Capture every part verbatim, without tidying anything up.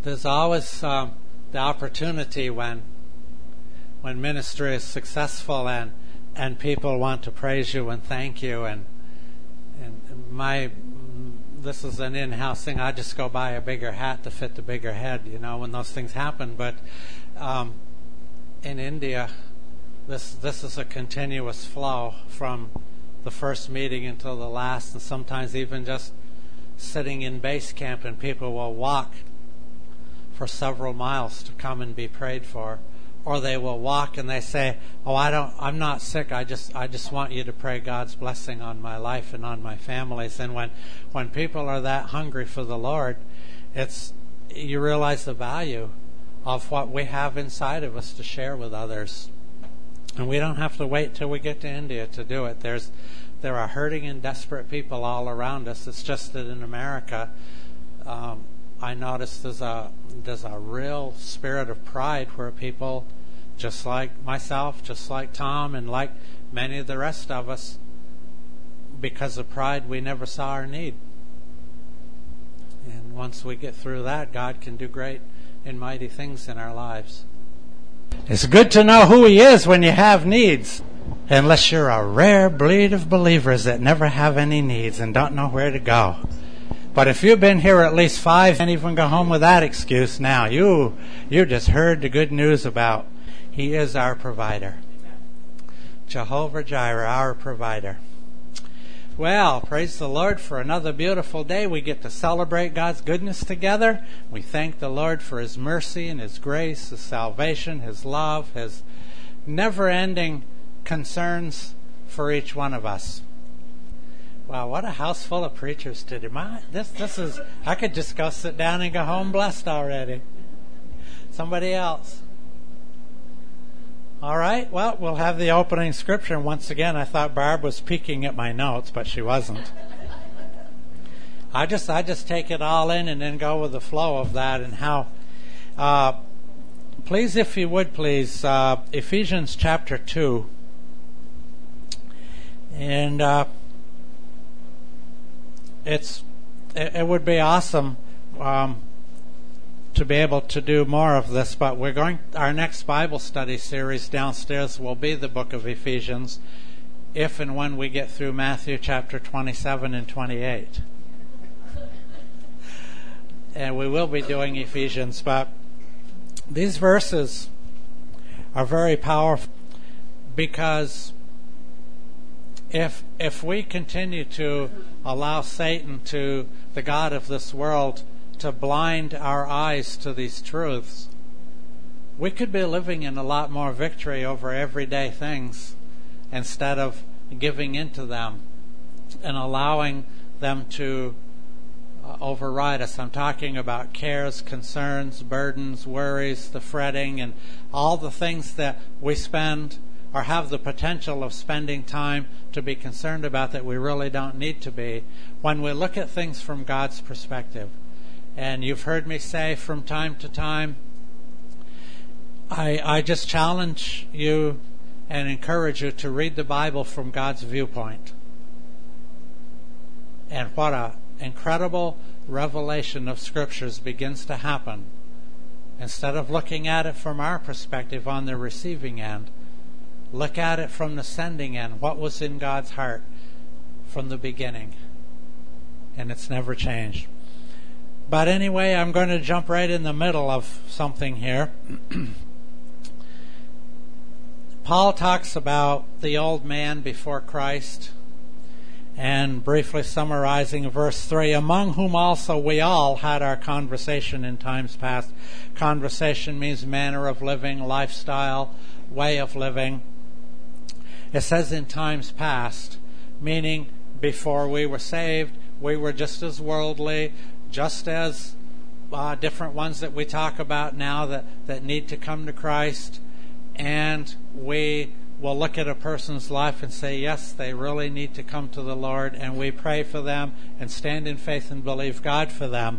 there's always um, the opportunity when when ministry is successful and and people want to praise you and thank you, and and my this is an in-house thing. I just go buy a bigger hat to fit the bigger head, you know, when those things happen. But um, in India, this this is a continuous flow from the first meeting until the last, and sometimes even just sitting in base camp, and people will walk for several miles to come and be prayed for, or they will walk and they say, "Oh, I don't, I'm not sick. I just, I just want you to pray God's blessing on my life and on my families." And when, when people are that hungry for the Lord, it's you realize the value of what we have inside of us to share with others, and we don't have to wait till we get to India to do it. There's, there are hurting and desperate people all around us. It's just that in America, um, I notice there's a there's a real spirit of pride where people, just like myself, just like Tom, and like many of the rest of us, because of pride, we never saw our need. And once we get through that, God can do great and mighty things in our lives. It's good to know who He is when you have needs, unless you're a rare breed of believers that never have any needs and don't know where to go. But if you've been here at least five, can't even go home with that excuse now. You you just heard the good news about He is our provider. Jehovah Jireh, our provider. Well, praise the Lord for another beautiful day. We get to celebrate God's goodness together. We thank the Lord for His mercy and His grace, His salvation, His love, His never-ending concerns for each one of us. Wow, what a house full of preachers today. My, this, this is, I could just go sit down and go home blessed already. Somebody else. All right, well, we'll have the opening scripture. And once again, I thought Barb was peeking at my notes, but she wasn't. I just, I just take it all in and then go with the flow of that and how. Uh, please, if you would, please, uh, Ephesians chapter two. And uh, it's it, it would be awesome um, to be able to do more of this, but we're going. Our next Bible study series downstairs will be the book of Ephesians, if and when we get through Matthew chapter twenty-seven and twenty-eight. And we will be doing Ephesians, but these verses are very powerful because if if we continue to allow Satan, to the god of this world, to blind our eyes to these truths, we could be living in a lot more victory over everyday things instead of giving into them and allowing them to uh, override us. I'm talking about cares, concerns, burdens, worries, the fretting, and all the things that we spend or have the potential of spending time to be concerned about that we really don't need to be when we look at things from God's perspective. And you've heard me say from time to time, I, I just challenge you and encourage you to read the Bible from God's viewpoint. And what an incredible revelation of Scriptures begins to happen. Instead of looking at it from our perspective on the receiving end, look at it from the sending end. What was in God's heart from the beginning? And it's never changed. But anyway, I'm going to jump right in the middle of something here. Paul talks about the old man before Christ, and briefly summarizing verse three, among whom also we all had our conversation in times past. Conversation means manner of living, lifestyle, way of living. It says in times past, meaning before we were saved, we were just as worldly, just as uh, different ones that we talk about now that, that need to come to Christ. And we will look at a person's life and say, yes, they really need to come to the Lord, and we pray for them and stand in faith and believe God for them.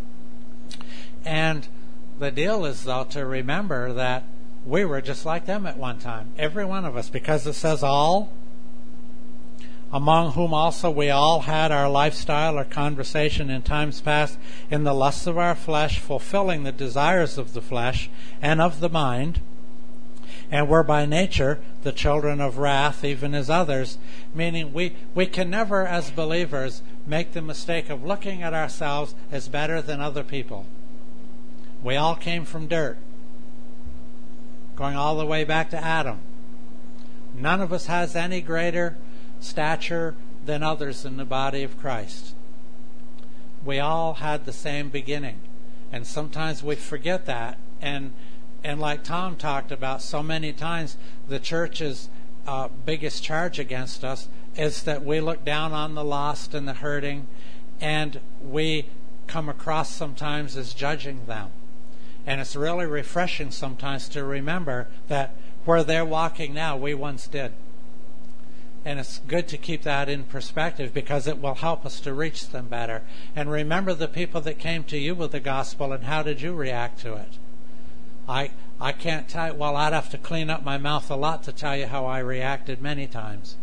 And the deal is, though, to remember that we were just like them at one time. Every one of us, because it says all. among whom also we all had our lifestyle or conversation in times past in the lusts of our flesh, fulfilling the desires of the flesh and of the mind, and were by nature the children of wrath, even as others, meaning we, we can never, as believers, make the mistake of looking at ourselves as better than other people. We all came from dirt, going all the way back to Adam. None of us has any greater stature than others in the body of Christ. We all had the same beginning, and sometimes we forget that. And and like Tom talked about so many times, the church's uh, biggest charge against us is that we look down on the lost and the hurting, and we come across sometimes as judging them. And it's really refreshing sometimes to remember that where they're walking now, we once did. And it's good to keep that in perspective because it will help us to reach them better. And remember the people that came to you with the gospel, and how did you react to it? I I can't tell you, well, I'd have to clean up my mouth a lot to tell you how I reacted many times.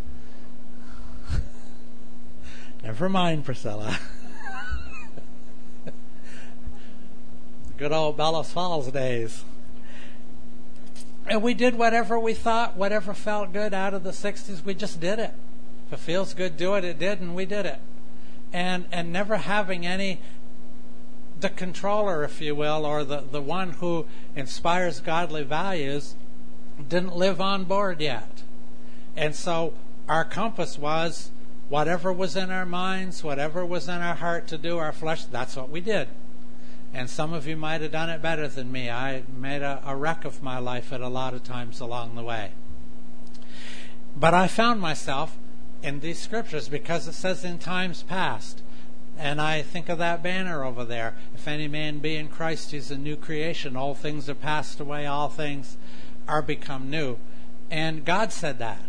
Never mind, Priscilla. Good old Bellows Falls days. And we did whatever we thought, whatever felt good out of the sixties, we just did it. If it feels good, do it. It did, and we did it. And and never having any, the controller, if you will, or the, the one who inspires godly values, didn't live on board yet. And so our compass was whatever was in our minds, whatever was in our heart to do, our flesh, that's what we did. And some of you might have done it better than me. I made a, a wreck of my life at a lot of times along the way. But I found myself in these scriptures because it says in times past. And I think of that banner over there. If any man be in Christ, he's a new creation. All things are passed away. All things are become new. And God said that.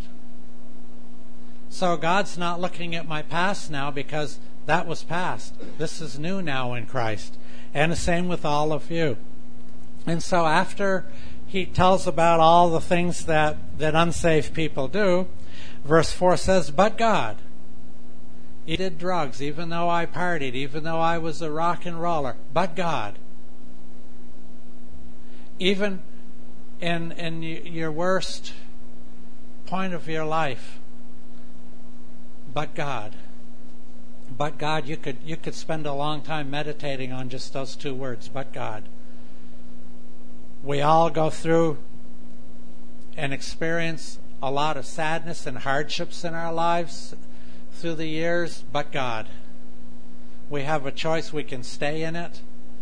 So God's not looking at my past now because that was past. This is new now in Christ. And the same with all of you. And so after he tells about all the things that, that unsaved people do, verse four says, but God. He did drugs, even though I partied, even though I was a rock and roller. But God. Even in, in your worst point of your life, but God. But God, you could you could spend a long time meditating on just those two words, but God. We all go through and experience a lot of sadness and hardships in our lives through the years, but God. We have a choice. We can stay in it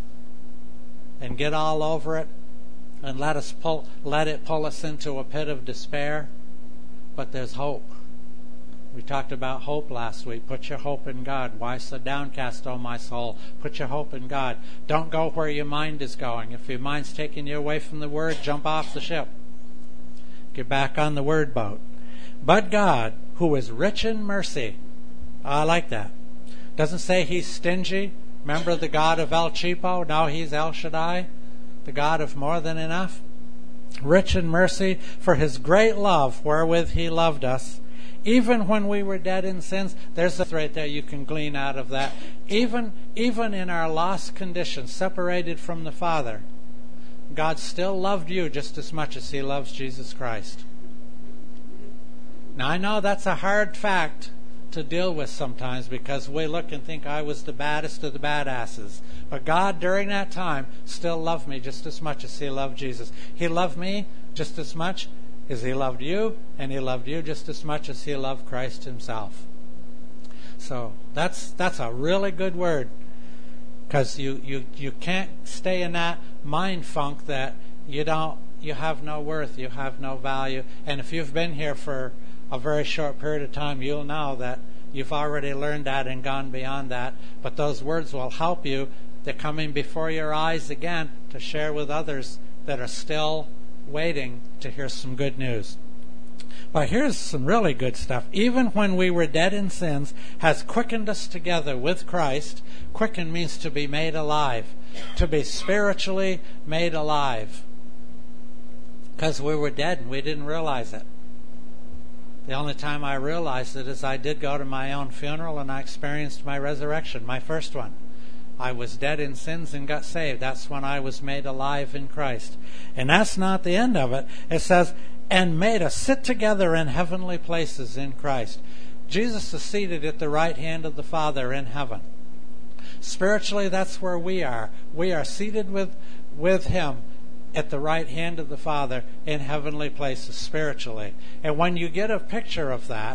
and get all over it and let us pull let it pull us into a pit of despair. But there's hope. We talked about hope last week. Put your hope in God. Why so downcast, O my soul? Put your hope in God. Don't go where your mind is going. If your mind's taking you away from the Word, jump off the ship. Get back on the Word boat. But God, who is rich in mercy. I like that. Doesn't say he's stingy. Remember the God of El Cheapo? Now he's El Shaddai, the God of more than enough. Rich in mercy, for his great love wherewith he loved us, even when we were dead in sins. There's a right there you can glean out of that. Even, even in our lost condition, separated from the Father, God still loved you just as much as he loves Jesus Christ. Now I know that's a hard fact to deal with sometimes because we look and think I was the baddest of the badasses. But God during that time still loved me just as much as he loved Jesus. He loved me just as much as he loved you, and he loved you just as much as he loved Christ himself. So that's that's a really good word, because you, you, you can't stay in that mind funk that you don't you have no worth, you have no value. And if you've been here for a very short period of time, you'll know that you've already learned that and gone beyond that. But those words will help you. They're coming before your eyes again to share with others that are still waiting to hear some good news. But here's some really good stuff. Even when we were dead in sins, has quickened us together with Christ. Quicken means to be made alive, to be spiritually made alive. Because we were dead and we didn't realize it. The only time I realized it is I did go to my own funeral and I experienced my resurrection, my first one. I was dead in sins and got saved. That's when I was made alive in Christ. And that's not the end of it. It says, and made us sit together in heavenly places in Christ. Jesus is seated at the right hand of the Father in heaven. Spiritually, that's where we are. We are seated with, with Him at the right hand of the Father in heavenly places spiritually. And when you get a picture of that,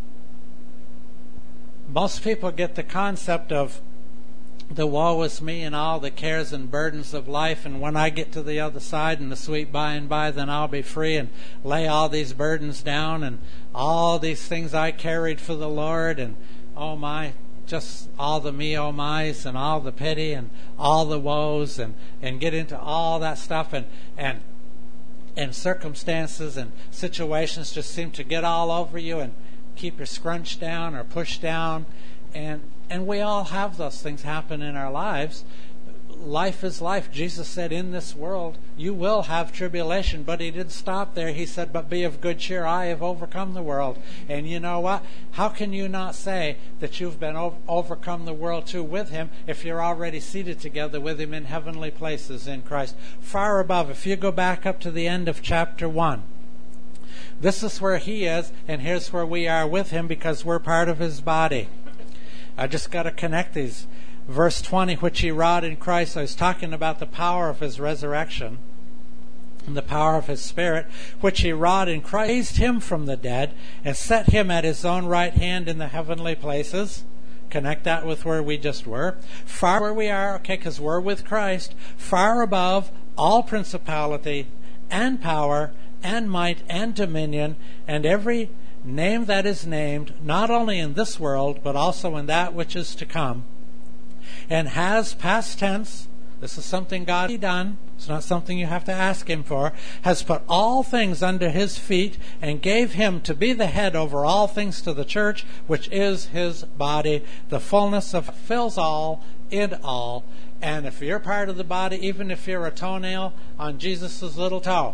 most people get the concept of the woe is me and all the cares and burdens of life, and when I get to the other side and the sweet by and by, then I'll be free and lay all these burdens down and all these things I carried for the Lord, and oh my, just all the me oh my's and all the pity and all the woes, and, and get into all that stuff, and, and and circumstances and situations just seem to get all over you and keep you scrunched down or pushed down. And and we all have those things happen in our lives. Life is life. Jesus said, in this world you will have tribulation, but He didn't stop there. He said, but be of good cheer. I have overcome the world. And you know what? How can you not say that you've been o- overcome the world too with Him if you're already seated together with Him in heavenly places in Christ? Far above. If you go back up to the end of chapter one, this is where He is, and here's where we are with Him because we're part of His body. I just got to connect these. Verse twenty, which He wrought in Christ. I was talking about the power of His resurrection and the power of His Spirit, which He wrought in Christ, raised Him from the dead, and set Him at His own right hand in the heavenly places. Connect that with where we just were. Far where we are, okay, because we're with Christ, far above all principality and power and might and dominion and every name that is named, not only in this world, but also in that which is to come, and has, past tense, this is something God has done, it's not something you have to ask Him for, has put all things under His feet, and gave Him to be the head over all things to the church, which is His body, the fullness of fills all, in all. And if you're part of the body, even if you're a toenail on Jesus' little toe,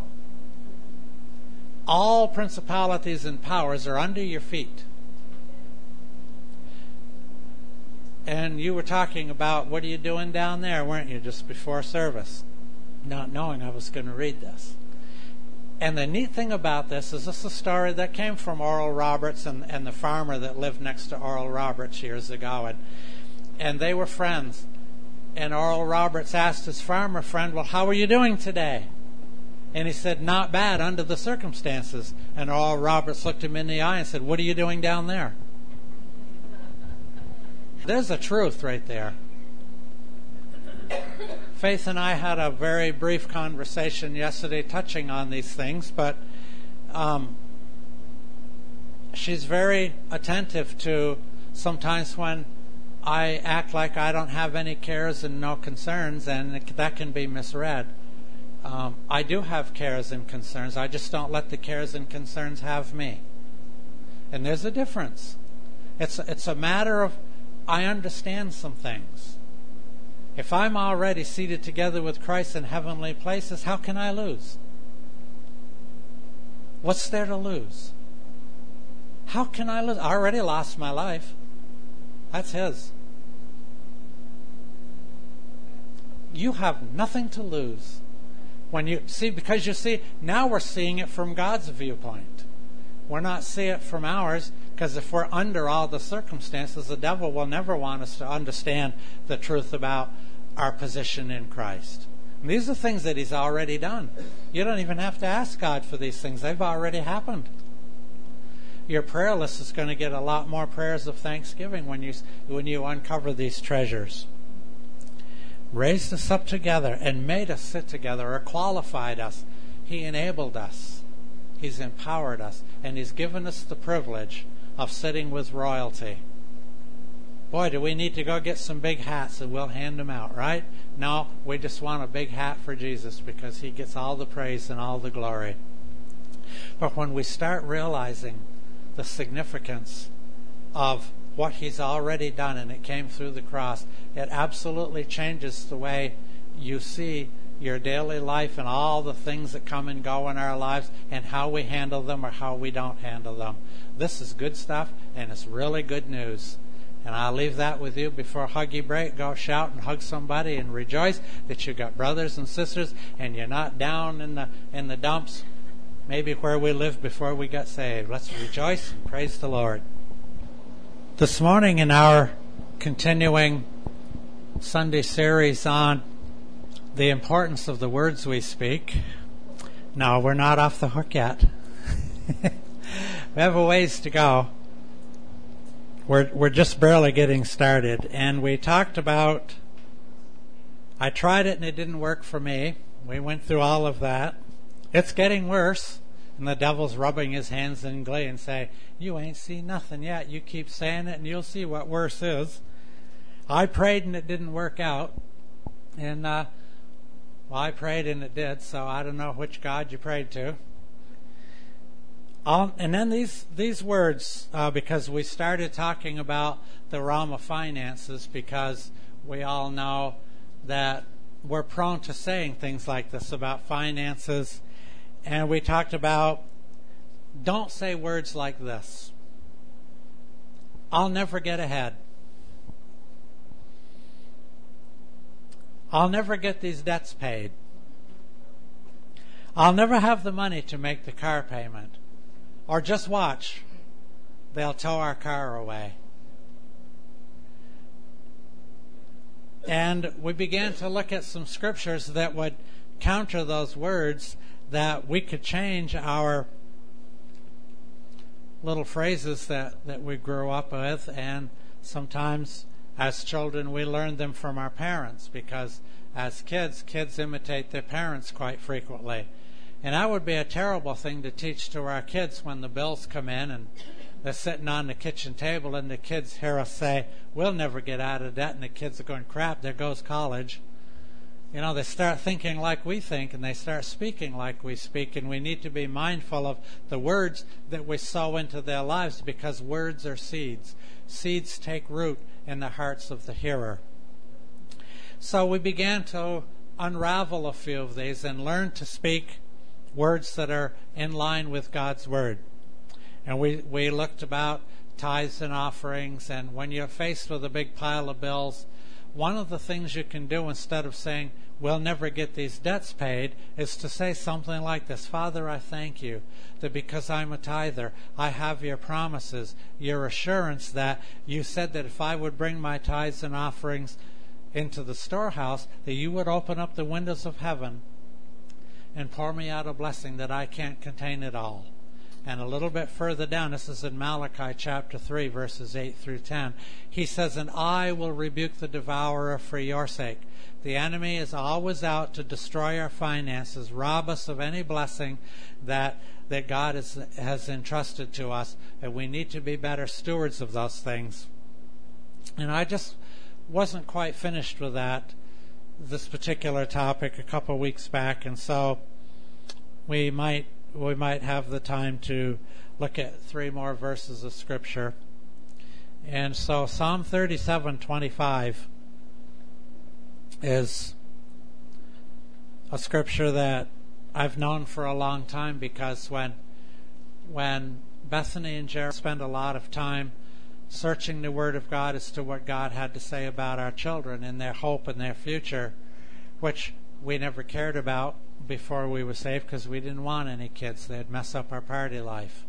all principalities and powers are under your feet. And you were talking about, what are you doing down there, weren't you, just before service? Not knowing I was going to read this. And the neat thing about this is this is a story that came from Oral Roberts and, and the farmer that lived next to Oral Roberts years ago. And, and they were friends. And Oral Roberts asked his farmer friend, well, how are you doing today? And he said, not bad under the circumstances. And Oral Roberts looked him in the eye and said, what are you doing down there? There's a truth right there. Faith and I had a very brief conversation yesterday touching on these things, but um, she's very attentive to sometimes when I act like I don't have any cares and no concerns, and that can be misread. Um, I do have cares and concerns. I just don't let the cares and concerns have me. And there's a difference. It's it's a matter of I understand some things. If I'm already seated together with Christ in heavenly places, how can I lose? What's there to lose? How can I lose? I already lost my life. That's His. You have nothing to lose. When you see, because you see, now we're seeing it from God's viewpoint. We're not seeing it from ours, because if we're under all the circumstances, the devil will never want us to understand the truth about our position in Christ. And these are things that He's already done. You don't even have to ask God for these things. They've already happened. Your prayer list is going to get a lot more prayers of thanksgiving when you when you uncover these treasures. Raised us up together and made us sit together, or qualified us. He enabled us. He's empowered us. And He's given us the privilege of sitting with royalty. Boy, do we need to go get some big hats and we'll hand them out, right? No, we just want a big hat for Jesus because He gets all the praise and all the glory. But when we start realizing the significance of what He's already done, and it came through the cross, it absolutely changes the way you see your daily life and all the things that come and go in our lives and how we handle them or how we don't handle them. This is good stuff, and it's really good news. And I'll leave that with you before huggy break. Go shout and hug somebody and rejoice that you've got brothers and sisters and you're not down in the in the dumps, maybe where we lived before we got saved. Let's rejoice and praise the Lord. This morning in our continuing Sunday series on the importance of the words we speak. No, we're not off the hook yet. We have a ways to go. We're we're just barely getting started. And we talked about, I tried it and it didn't work for me. We went through all of that. It's getting worse. And the devil's rubbing his hands in glee and say, you ain't seen nothing yet. You keep saying it and you'll see what worse is. I prayed and it didn't work out. And, uh, well, I prayed and it did, so I don't know which God you prayed to. Um, and then these these words, uh, because we started talking about the realm of finances, because we all know that we're prone to saying things like this about finances. And we talked about, don't say words like this. I'll never get ahead. I'll never get these debts paid. I'll never have the money to make the car payment. Or just watch. They'll tow our car away. And we began to look at some scriptures that would counter those words, that we could change our little phrases that, that we grew up with, and sometimes as children, we learn them from our parents, because as kids, kids imitate their parents quite frequently. And that would be a terrible thing to teach to our kids when the bills come in and they're sitting on the kitchen table and the kids hear us say, we'll never get out of debt, and the kids are going, crap, there goes college. You know, they start thinking like we think, and they start speaking like we speak, and we need to be mindful of the words that we sow into their lives, because words are seeds. Seeds take root in the hearts of the hearer. So we began to unravel a few of these and learn to speak words that are in line with God's Word. And we, we looked about tithes and offerings, and when you're faced with a big pile of bills, one of the things you can do instead of saying, we'll never get these debts paid, is to say something like this: Father, I thank you that because I'm a tither, I have your promises, your assurance that you said that if I would bring my tithes and offerings into the storehouse, that you would open up the windows of heaven and pour me out a blessing that I can't contain it all. And a little bit further down, this is in Malachi chapter three, verses eight through ten, he says, and I will rebuke the devourer for your sake. The enemy is always out to destroy our finances, rob us of any blessing that that God is, has entrusted to us, and we need to be better stewards of those things. And I just wasn't quite finished with that, this particular topic, a couple of weeks back, and so we might we might have the time to look at three more verses of Scripture. And so Psalm thirty-seven twenty-five is a scripture that I've known for a long time, because when when Bethany and Jared spent a lot of time searching the Word of God as to what God had to say about our children and their hope and their future, which we never cared about before we were saved, because we didn't want any kids. They'd mess up our party life.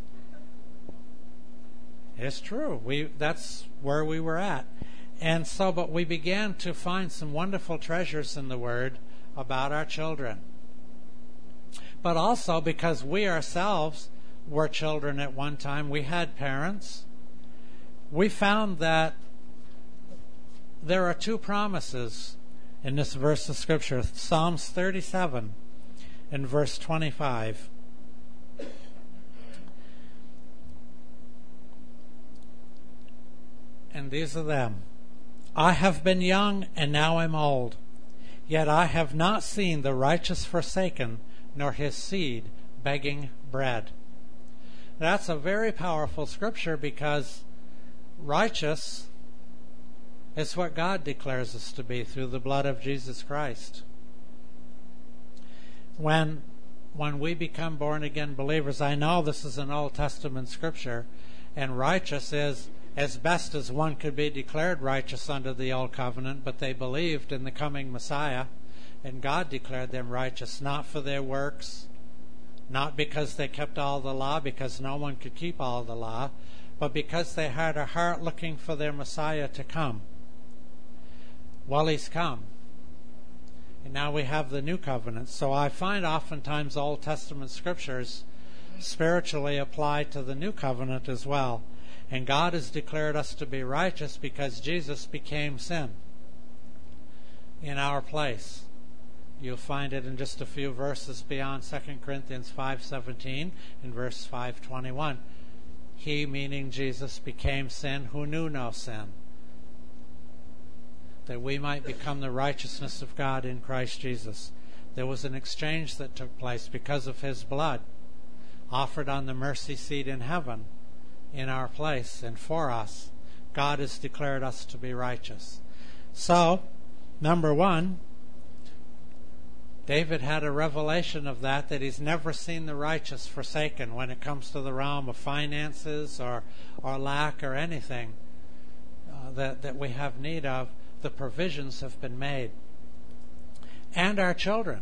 It's true. We that's where we were at. And so, but we began to find some wonderful treasures in the Word about our children. But also because we ourselves were children at one time, we had parents, we found that there are two promises in this verse of Scripture, Psalms thirty-seven and verse twenty-five. And these are them. I have been young, and now am old, yet I have not seen the righteous forsaken, nor his seed begging bread. That's a very powerful scripture, because righteous is what God declares us to be through the blood of Jesus Christ. when when we become born-again believers, I know this is an Old Testament scripture, and righteous is as best as one could be declared righteous under the Old Covenant, but they believed in the coming Messiah, and God declared them righteous, not for their works, not because they kept all the law, because no one could keep all the law, but because they had a heart looking for their Messiah to come. Well, he's come. And now we have the new covenant. So I find oftentimes Old Testament scriptures spiritually apply to the new covenant as well. And God has declared us to be righteous because Jesus became sin in our place. You'll find it in just a few verses beyond Second Corinthians five seventeen and verse five twenty-one. He, meaning Jesus, became sin who knew no sin, that we might become the righteousness of God in Christ Jesus. There was an exchange that took place because of his blood offered on the mercy seat in heaven in our place and for us. God has declared us to be righteous. So, number one, David had a revelation of that, that he's never seen the righteous forsaken when it comes to the realm of finances or, or lack or anything uh, that, that we have need of. The provisions have been made. And our children.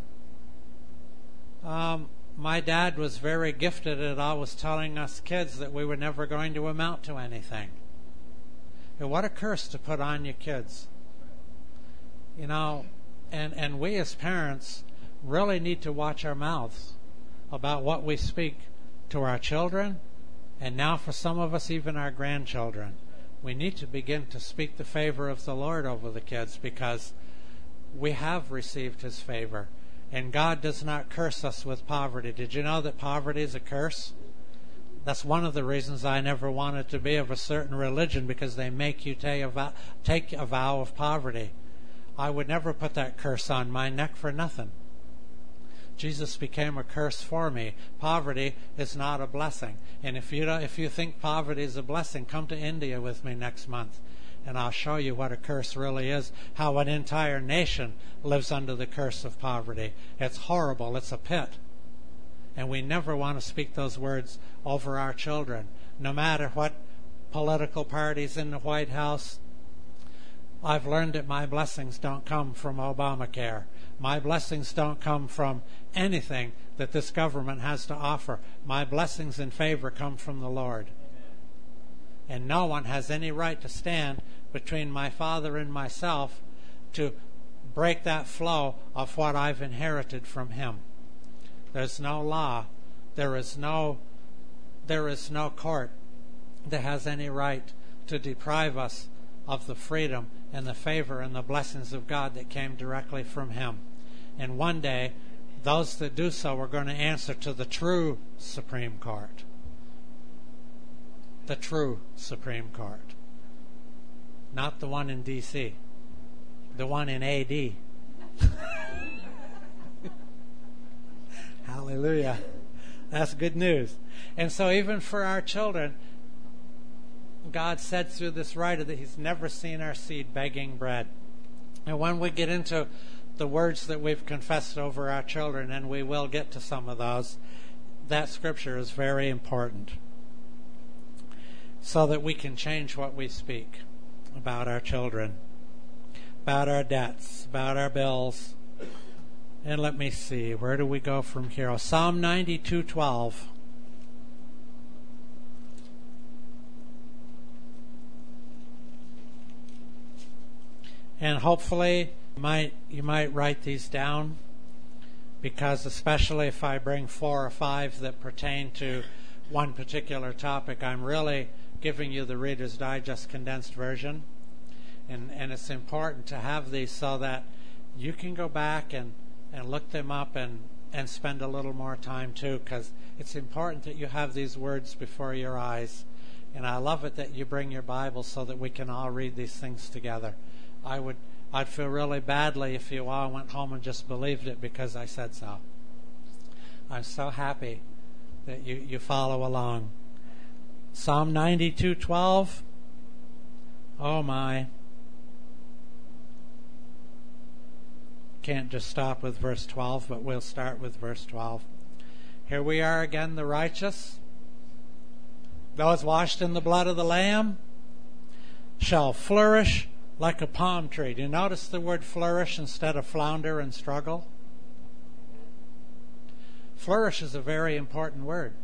Um, my dad was very gifted at always telling us kids that we were never going to amount to anything. And what a curse to put on your kids. You know, and, and we as parents really need to watch our mouths about what we speak to our children, and now for some of us, even our grandchildren. We need to begin to speak the favor of the Lord over the kids, because we have received his favor. And God does not curse us with poverty. Did you know that poverty is a curse? That's one of the reasons I never wanted to be of a certain religion, because they make you take a vow, take a vow of poverty. I would never put that curse on my neck for nothing. Jesus became a curse for me. Poverty is not a blessing. And if you don't, if you think poverty is a blessing, come to India with me next month, and I'll show you what a curse really is, how an entire nation lives under the curse of poverty. It's horrible. It's a pit. And we never want to speak those words over our children, no matter what political party's in the White House. I've learned that my blessings don't come from Obamacare. My blessings don't come from anything that this government has to offer. My blessings and favor come from the Lord. And no one has any right to stand between my Father and myself to break that flow of what I've inherited from him. There's no law. There is no, there is no court that has any right to deprive us of the freedom and the favor and the blessings of God that came directly from him. And one day, those that do so are going to answer to the true Supreme Court. The true Supreme Court. Not the one in D C The one in A D Hallelujah. That's good news. And so even for our children, God said through this writer that he's never seen our seed begging bread. And when we get into the words that we've confessed over our children, and we will get to some of those, that scripture is very important, so that we can change what we speak about our children, about our debts, about our bills. And let me see, where do we go from here? Oh, Psalm ninety-two twelve. And hopefully you might, you might write these down, because especially if I bring four or five that pertain to one particular topic, I'm really giving you the Reader's Digest condensed version. And, and it's important to have these so that you can go back and, and look them up and, and spend a little more time too, because it's important that you have these words before your eyes. And I love it that you bring your Bible so that we can all read these things together. I would, I'd feel really badly if you all went home and just believed it because I said so. I'm so happy that you, you follow along. Psalm ninety-two twelve. Oh my. can't just stop with verse twelve, but we'll start with verse twelve. Here we are again, the righteous. Those washed in the blood of the Lamb shall flourish like a palm tree. Do you notice the word flourish instead of flounder and struggle? Flourish is a very important word.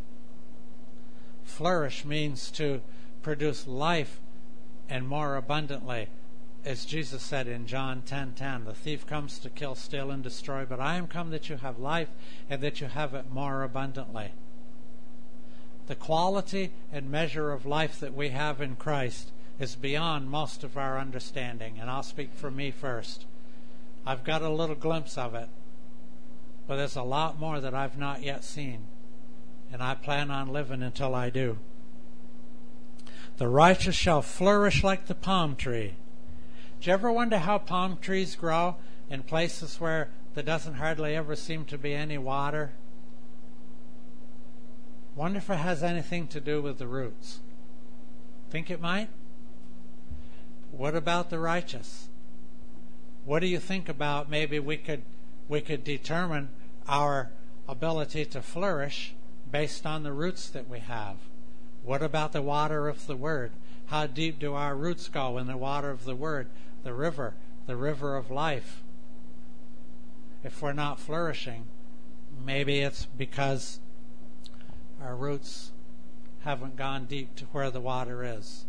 Flourish means to produce life and more abundantly. As Jesus said in John ten ten, the thief comes to kill, steal, and destroy, but I am come that you have life and that you have it more abundantly. The quality and measure of life that we have in Christ is beyond most of our understanding, and I'll speak for me first. I've got a little glimpse of it, but there's a lot more that I've not yet seen, and I plan on living until I do. The righteous shall flourish like the palm tree. Do you ever wonder how palm trees grow in places where there doesn't hardly ever seem to be any water? Wonder if it has anything to do with the roots. Think it might? What about the righteous? What do you think about maybe we could we could determine our ability to flourish based on the roots that we have? What about the water of the Word? How deep do our roots go in the water of the Word? The river, the river of life. If we're not flourishing, maybe it's because our roots haven't gone deep to where the water is.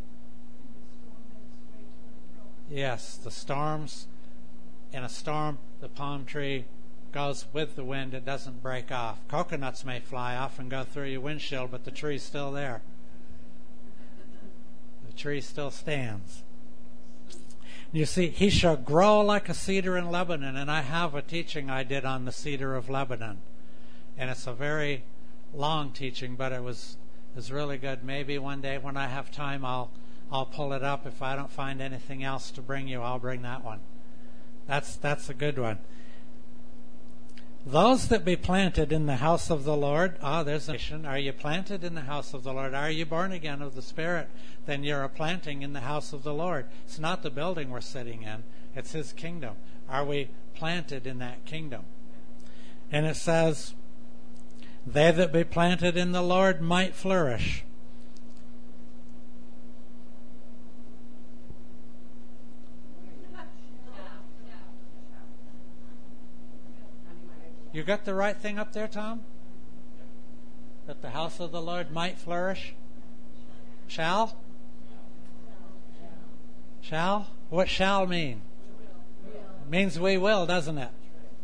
Yes, the storms. In a storm, the palm tree goes with the wind. It doesn't break off. Coconuts may fly off and go through your windshield, but the tree's still there. The tree still stands. You see, he shall grow like a cedar in Lebanon, and I have a teaching I did on the cedar of Lebanon. And it's a very long teaching, but it was was really good. Maybe one day when I have time, I'll I'll pull it up. If I don't find anything else to bring you, I'll bring that one. That's that's a good one. Those that be planted in the house of the Lord, ah, there's a mission. Are you planted in the house of the Lord? Are you born again of the Spirit? Then you're a planting in the house of the Lord. It's not the building we're sitting in. It's His kingdom. Are we planted in that kingdom? And it says, they that be planted in the Lord might flourish. You got the right thing up there, Tom? That the house of the Lord might flourish? Shall? Shall? What shall mean? It means we will, doesn't it?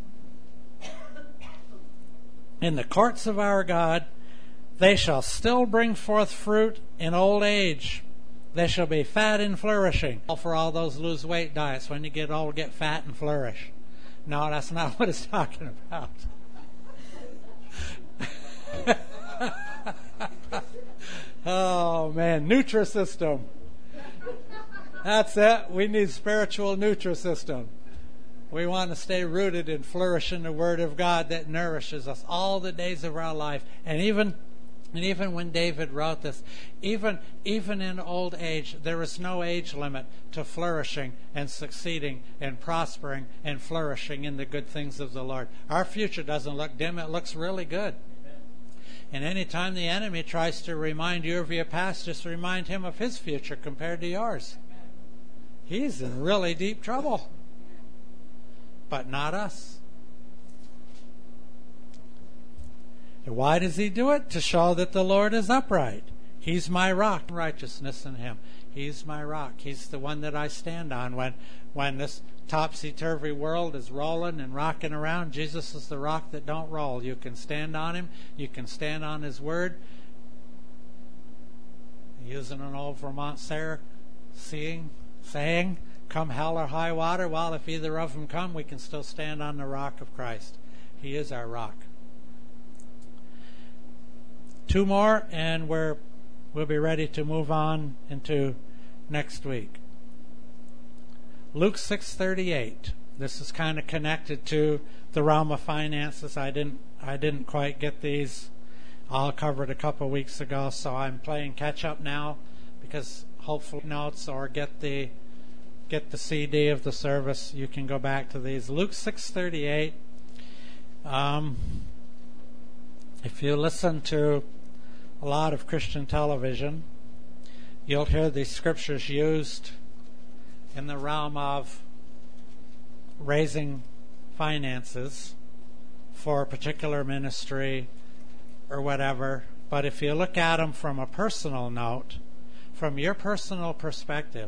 In the courts of our God, they shall still bring forth fruit in old age. They shall be fat and flourishing. All for all those lose weight diets. When you get old, get fat and flourish. No, that's not what it's talking about. Oh, man. Nutrisystem. That's it. We need spiritual Nutrisystem. We want to stay rooted and flourish in the Word of God that nourishes us all the days of our life. And even And even when David wrote this, even even in old age, there is no age limit to flourishing and succeeding and prospering and flourishing in the good things of the Lord. Our future doesn't look dim, it looks really good. And any time the enemy tries to remind you of your past, just remind him of his future compared to yours. He's in really deep trouble. But not us. Why does he do it? To show that the Lord is upright. He's my rock, righteousness in Him. He's my rock. He's the one that I stand on. When when this topsy-turvy world is rolling and rocking around, Jesus is the rock that don't roll. You can stand on Him. You can stand on His Word. Using an old Vermont sayer, seeing, saying, come hell or high water, well, if either of them come, we can still stand on the rock of Christ. He is our rock. Two more, and we're, we'll be ready to move on into next week. Luke six thirty-eight. This is kind of connected to the realm of finances. I didn't I didn't quite get these all covered a couple weeks ago, so I'm playing catch up now because hopefully notes or get the get the C D of the service, you can go back to these. Luke six thirty-eight. Um, if you listen to a lot of Christian television, you'll hear these scriptures used in the realm of raising finances for a particular ministry or whatever. But if you look at them from a personal note, from your personal perspective,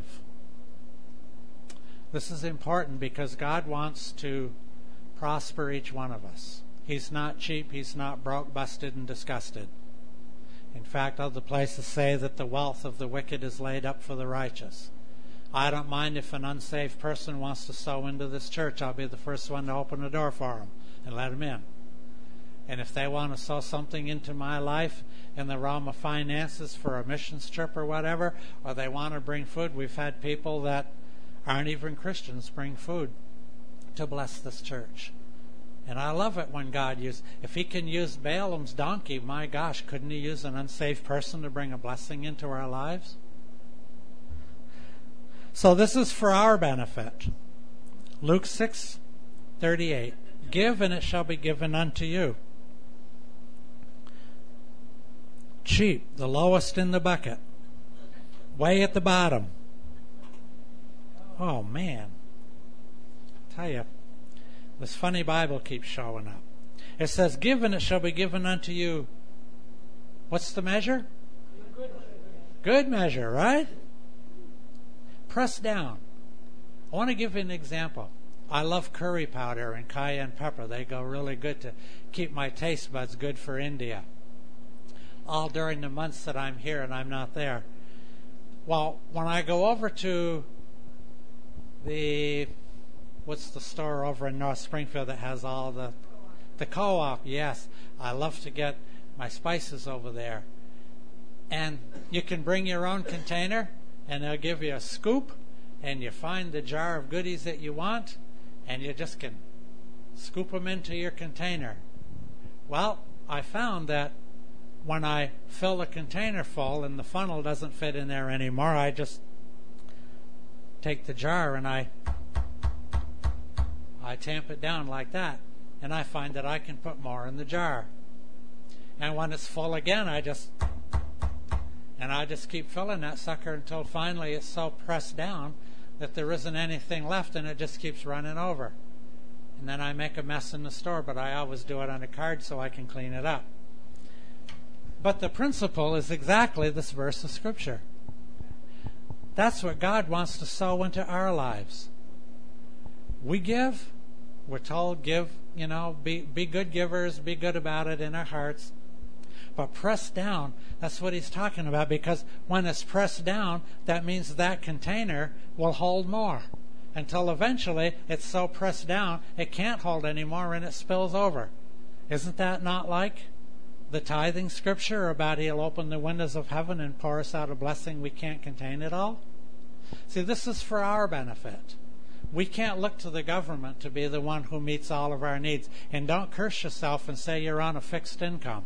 this is important because God wants to prosper each one of us. He's not cheap. He's not broke, busted, and disgusted. In fact, other places say that the wealth of the wicked is laid up for the righteous. I don't mind if an unsaved person wants to sow into this church. I'll be the first one to open the door for them and let them in. And if they want to sow something into my life in the realm of finances for a missions trip or whatever, or they want to bring food, we've had people that aren't even Christians bring food to bless this church. And I love it when God uses, if he can use Balaam's donkey, my gosh, couldn't he use an unsaved person to bring a blessing into our lives? So this is for our benefit. Luke six thirty-eight. Give, and it shall be given unto you. Cheap, the lowest in the bucket. Way at the bottom. Oh, man. I tell you, this funny Bible keeps showing up. It says, give, and it shall be given unto you. What's the measure? Good measure, Good measure, right? Press down. I want to give you an example. I love curry powder and cayenne pepper. They go really good to keep my taste buds good for India. All during the months that I'm here and I'm not there. Well, when I go over to the, what's the store over in North Springfield that has all the, the co-op, yes. I love to get my spices over there. And you can bring your own container, and they'll give you a scoop, and you find the jar of goodies that you want, and you just can scoop them into your container. Well, I found that when I fill the container full and the funnel doesn't fit in there anymore, I just take the jar and I I tamp it down like that, and I find that I can put more in the jar. And when it's full again, I just and I just keep filling that sucker until finally it's so pressed down that there isn't anything left and it just keeps running over. And then I make a mess in the store, but I always do it on a card so I can clean it up. But the principle is exactly this verse of Scripture. That's what God wants to sow into our lives. We give. We're told give, you know, be, be good givers, be good about it in our hearts. But pressed down, that's what he's talking about, because when it's pressed down, that means that container will hold more until eventually it's so pressed down it can't hold anymore and it spills over. Isn't that not like the tithing scripture about he'll open the windows of heaven and pour us out a blessing we can't contain it all? See, this is for our benefit. We can't look to the government to be the one who meets all of our needs. And don't curse yourself and say you're on a fixed income.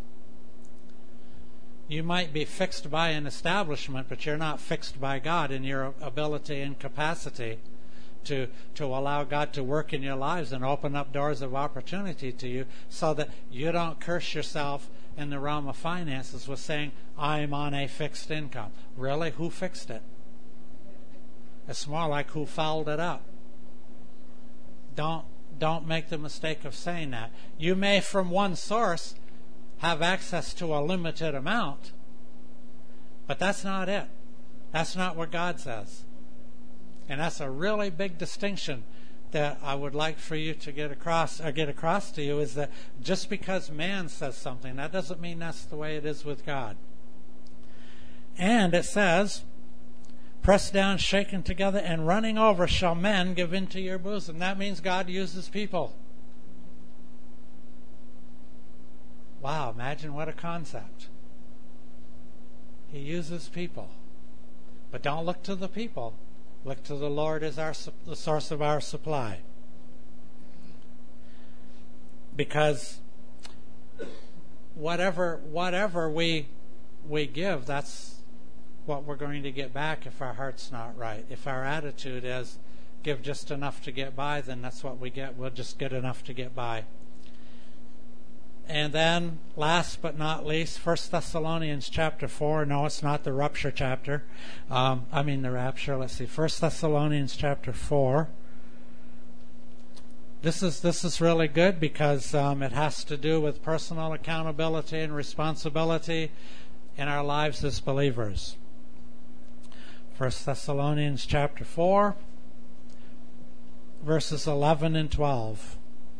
You might be fixed by an establishment, but you're not fixed by God in your ability and capacity to to allow God to work in your lives and open up doors of opportunity to you, so that you don't curse yourself in the realm of finances with saying, I'm on a fixed income. Really? Who fixed it? It's more like who fouled it up. Don't don't make the mistake of saying that. You may, from one source, have access to a limited amount, but that's not it. That's not what God says. And that's a really big distinction that I would like for you to get across, or get across to you, is that just because man says something, that doesn't mean that's the way it is with God. And it says, pressed down, shaken together, and running over shall men give into your bosom. That means God uses people. Wow, imagine what a concept. He uses people. But don't look to the people. Look to the Lord as our, the source of our supply. Because whatever whatever we we give, that's what we're going to get back if our heart's not right. If our attitude is give just enough to get by, then that's what we get. We'll just get enough to get by. And then, last but not least, First Thessalonians chapter four. No, it's not the rupture chapter. Um, I mean the rapture. Let's see. First Thessalonians chapter four. This is this is really good because um, it has to do with personal accountability and responsibility in our lives as believers. First Thessalonians chapter four, verses eleven and twelve.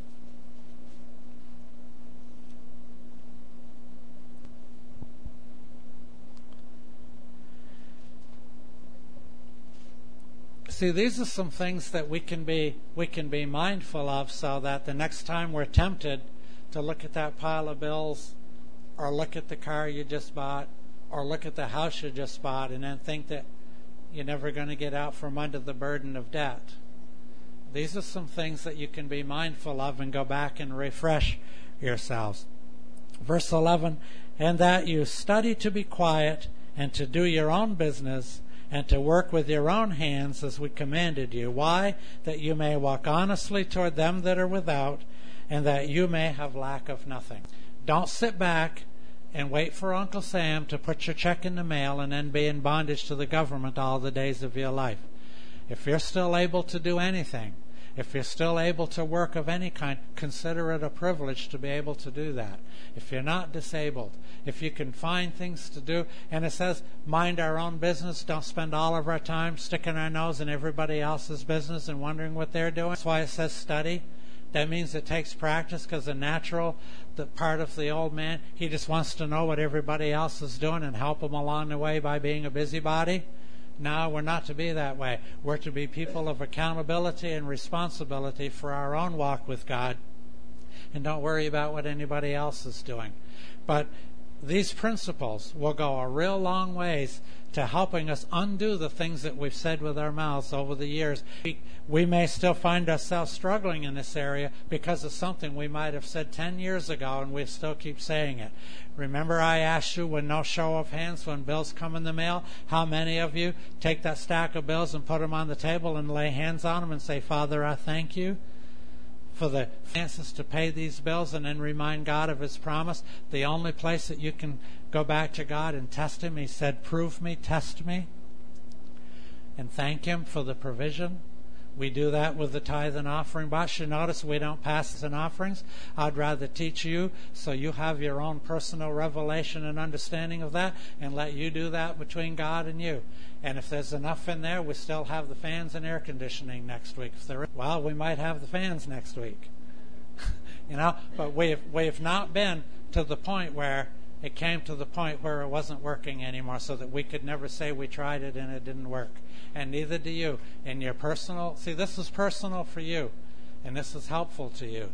See, these are some things that we can be we can be mindful of, so that the next time we're tempted to look at that pile of bills, or look at the car you just bought, or look at the house you just bought, and then think that you're never going to get out from under the burden of debt. These are some things that you can be mindful of and go back and refresh yourselves. Verse eleven, and that you study to be quiet and to do your own business and to work with your own hands as we commanded you. Why? That you may walk honestly toward them that are without, and that you may have lack of nothing. Don't sit back and wait for Uncle Sam to put your check in the mail and then be in bondage to the government all the days of your life. If you're still able to do anything, if you're still able to work of any kind, consider it a privilege to be able to do that. If you're not disabled, if you can find things to do, and it says, mind our own business, don't spend all of our time sticking our nose in everybody else's business and wondering what they're doing. That's why it says study. That means it takes practice, because the natural, the part of the old man, he just wants to know what everybody else is doing and help them along the way by being a busybody. No, we're not to be that way. We're to be people of accountability and responsibility for our own walk with God, and don't worry about what anybody else is doing. But these principles will go a real long ways to helping us undo the things that we've said with our mouths over the years. We, we may still find ourselves struggling in this area because of something we might have said ten years ago, and we still keep saying it. Remember, I asked you, with no show of hands, when bills come in the mail, how many of you take that stack of bills and put them on the table and lay hands on them and say, Father, I thank you for the finances to pay these bills, and then remind God of His promise? The only place that you can go back to God and test Him, He said, prove me, test me, and thank Him for the provision. We do that with the tithe and offering box. You notice we don't pass in offerings. I'd rather teach you so you have your own personal revelation and understanding of that, and let you do that between God and you. And if there's enough in there, we still have the fans and air conditioning next week. If there is, well, we might have the fans next week. You know, but we've we've not been to the point where it came to the point where it wasn't working anymore, so that we could never say we tried it and it didn't work. And neither do you. In your personal, see, this is personal for you, and this is helpful to you.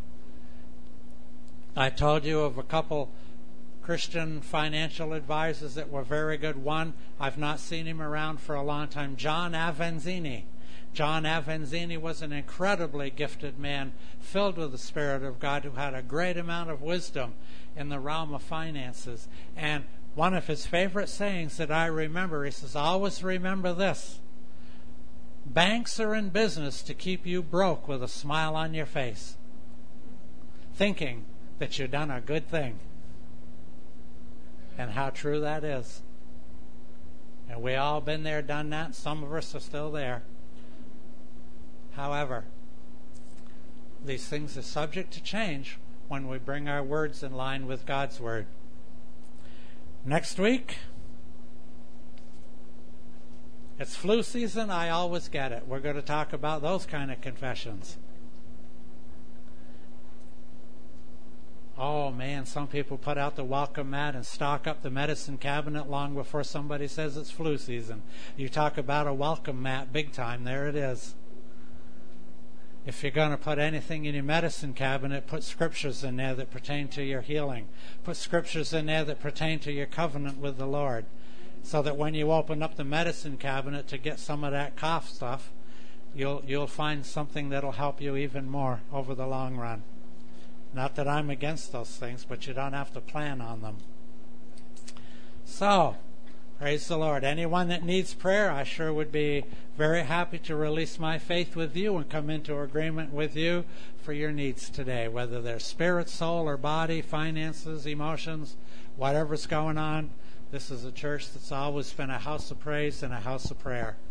I told you of a couple Christian financial advisors that were very good. One, I've not seen him around for a long time, John Avanzini. John Avanzini was an incredibly gifted man, filled with the Spirit of God, who had a great amount of wisdom in the realm of finances. And one of his favorite sayings that I remember, he says, always remember this: banks are in business to keep you broke with a smile on your face, thinking that you've done a good thing. And how true that is. And we all been there, done that. Some of us are still there. However, these things are subject to change when we bring our words in line with God's Word. Next week, it's flu season. I always get it. We're going to talk about those kind of confessions. Oh man, some people put out the welcome mat and stock up the medicine cabinet long before somebody says it's flu season. You talk about a welcome mat, big time. There it is. If you're going to put anything in your medicine cabinet, put scriptures in there that pertain to your healing. Put scriptures in there that pertain to your covenant with the Lord, so that when you open up the medicine cabinet to get some of that cough stuff, you'll you'll find something that'll help you even more over the long run. Not that I'm against those things, but you don't have to plan on them. So, Praise the Lord. Anyone that needs prayer, I sure would be very happy to release my faith with you and come into agreement with you for your needs today, whether they're spirit, soul, or body, finances, emotions, whatever's going on. This is a church that's always been a house of praise and a house of prayer.